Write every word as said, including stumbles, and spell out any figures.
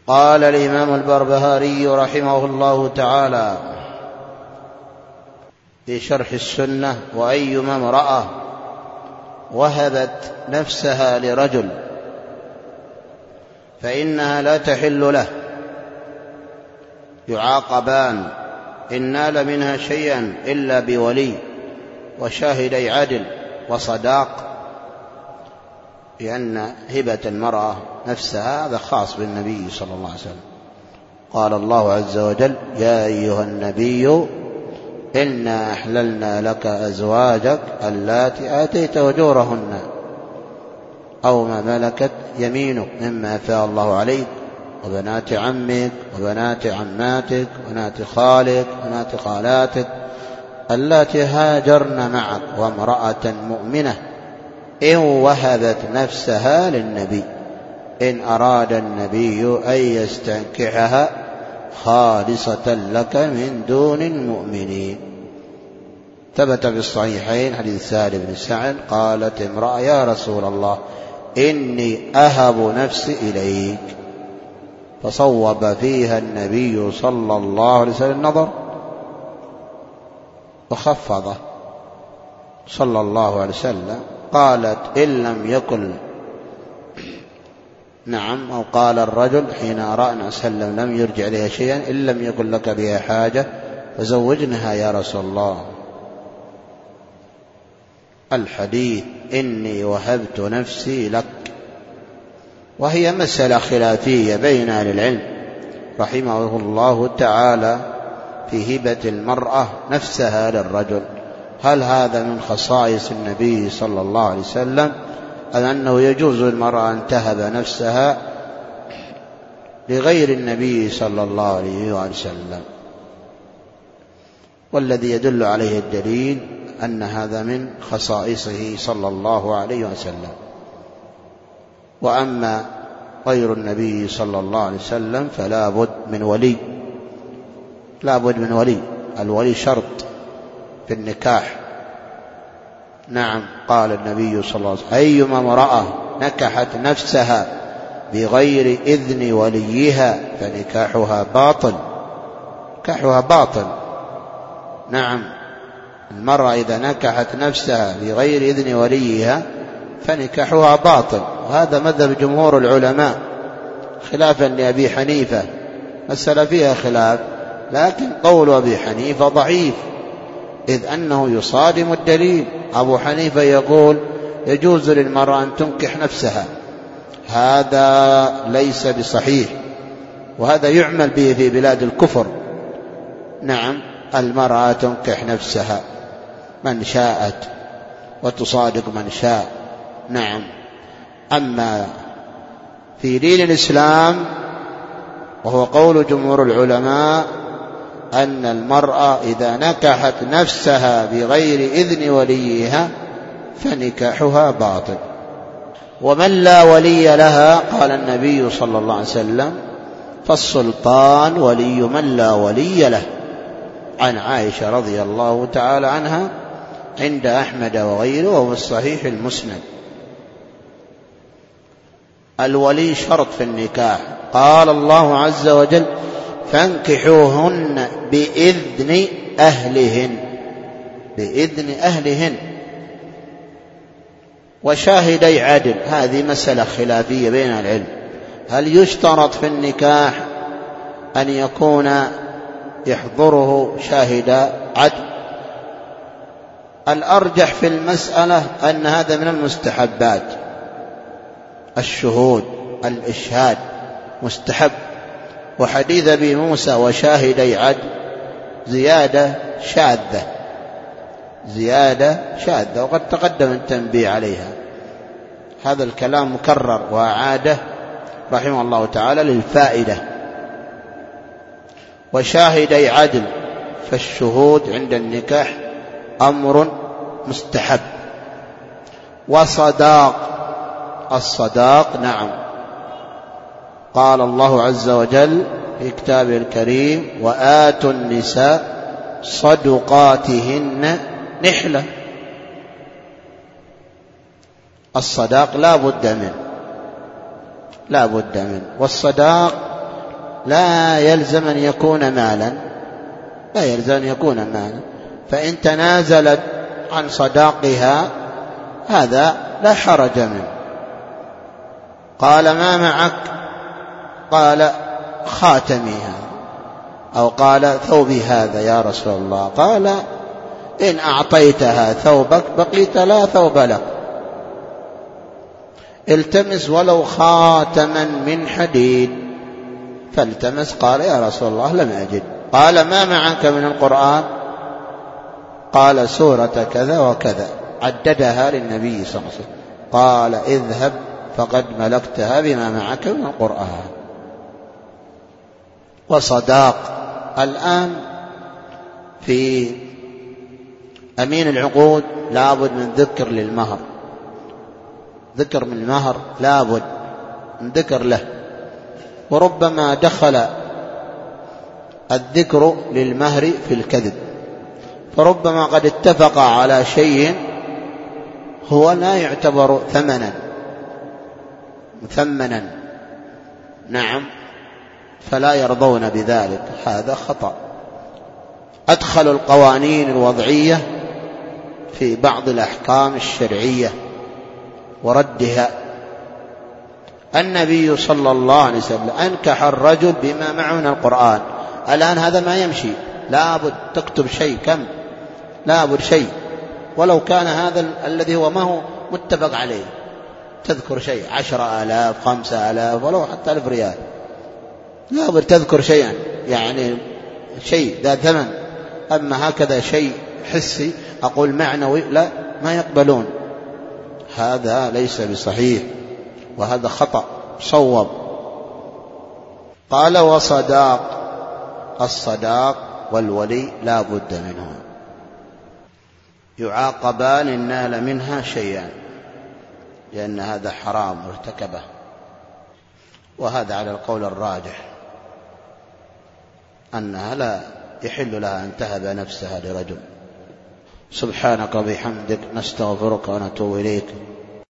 قال الإمام البربهاري رحمه الله تعالى في شرح السنة: وأيما امرأة وهبت نفسها لرجل فإنها لا تحل له، يعاقبان إن نال منها شيئا إلا بولي وشاهدي عدل وصداق، لأن هبة المرأة نفسها هذا خاص بالنبي صلى الله عليه وسلم. قال الله عز وجل: يا أيها النبي إنا أحللنا لك أزواجك اللاتي آتيت أجورهن أو ما ملكت يمينك مما أفاء الله عليك، وبنات عمك وبنات عماتك وبنات خالك وبنات خالاتك اللاتي هاجرن معك، وامرأة مؤمنة إن وهبت نفسها للنبي إن أراد النبي أن يستنكحها خالصة لك من دون المؤمنين. ثبت في الصحيحين حديث سهل بن سعد: قالت امرأة: يا رسول الله إني أهب نفسي إليك، فصوب فيها النبي صلى الله عليه وسلم النظر وخفضه صلى الله عليه وسلم. قالت: إن لم يكن نعم أو قال الرجل حين أرى أن أسلم لم يرجع لها شيئا: إن لم يكن لك بها حاجة فزوجنها يا رسول الله. الحديث: إني وهبت نفسي لك، وهي مسألة خلافية بين أهل العلم رحمه الله تعالى في هبة المرأة نفسها للرجل، هل هذا من خصائص النبي صلى الله عليه وسلم أم أنه يجوز للمرأة أن تهب نفسها لغير النبي صلى الله عليه وسلم؟ والذي يدل عليه الدليل أن هذا من خصائصه صلى الله عليه وسلم. وأما غير النبي صلى الله عليه وسلم فلا بد من ولي، لا بد من ولي. الولي شرط في النكاح. نعم، قال النبي صلى الله عليه وسلم: أيما امرأة نكحت نفسها بغير إذن وليها فنكاحها باطل. نكاحها باطل. نعم، المرأة إذا نكحت نفسها بغير إذن وليها فنكاحها باطل، وهذا مذهب جمهور العلماء خلافا لأبي حنيفة. مسألة فيها خلاف، لكن قول أبي حنيفة ضعيف إذ أنه يصادم الدليل. أبو حنيفة يقول يجوز للمرأة أن تنكح نفسها، هذا ليس بصحيح، وهذا يعمل به في بلاد الكفر. نعم، المرأة تنكح نفسها من شاءت وتصادق من شاء. نعم، أما في دين الإسلام وهو قول جمهور العلماء أن المرأة إذا نكحت نفسها بغير إذن وليها فنكاحها باطل. ومن لا ولي لها، قال النبي صلى الله عليه وسلم: فالسلطان ولي من لا ولي له. عن عائشة رضي الله تعالى عنها عند أحمد وغيره وهو الصحيح المسند. الولي شرط في النكاح. قال الله عز وجل: فانكحوهن بإذن أهلهن، بإذن أهلهن وشاهدي عدل. هذه مسألة خلافية بين العلم، هل يشترط في النكاح أن يكون يحضره شاهد عدل؟ الأرجح في المسألة أن هذا من المستحبات، الشهود الإشهاد مستحب. وحديث أبي موسى وشاهدي عدل زيادة شاذة، زيادة شاذة، وقد تقدم التنبيه عليها. هذا الكلام مكرر وأعاده رحمه الله تعالى للفائدة. وشاهدي عدل، فالشهود عند النكاح أمر مستحب. وصداق، الصداق نعم، قال الله عز وجل في كتابه الكريم: وآتوا النساء صدقاتهن نحلة. الصداق لا بد منه، لا بد منه. والصداق لا يلزم أن يكون مالا، لا يلزم أن يكون مالا، فإن تنازلت عن صداقها هذا لا حرج منه. قال ما معك؟ قال خاتمي هذا، أو قال ثوبي هذا يا رسول الله. قال إن أعطيتها ثوبك بقيت لا ثوب لك، التمس ولو خاتما من حديد، فالتمس. قال يا رسول الله لم أجد. قال ما معك من القرآن؟ قال سورة كذا وكذا، عددها للنبي صلى الله عليه وسلم. قال اذهب فقد ملكتها بما معك من القرآن. وصداق الآن في أمين العقود لابد من ذكر للمهر، ذكر من المهر لابد من ذكر له، وربما دخل الذكر للمهر في الكذب، فربما قد اتفق على شيء هو لا يعتبر ثمنا مثمنا، نعم، فلا يرضون بذلك، هذا خطأ. أدخلوا القوانين الوضعية في بعض الأحكام الشرعية وردها. النبي صلى الله عليه وسلم أنكح الرجل بما معه من القرآن. الآن هذا ما يمشي، لابد تكتب شيء، كم لابد شيء، ولو كان هذا الذي هو ما هو متفق عليه، تذكر شيء عشرة آلاف خمسة آلاف ولو حتى ألف ريال، لابد تذكر شيئا يعني شيء ذا ثمن. أما هكذا شيء حسي أقول معنوي لا، ما يقبلون، هذا ليس بصحيح وهذا خطأ صوب. قال وصداق، الصداق والولي لا بد منه، يعاقبان إن نال منها شيئا، لأن هذا حرام ارتكبه، وهذا على القول الراجح أنها لا يحل لها أن تهب نفسها لرجل. سبحانك وبحمدك، نستغفرك ونتوب إليك.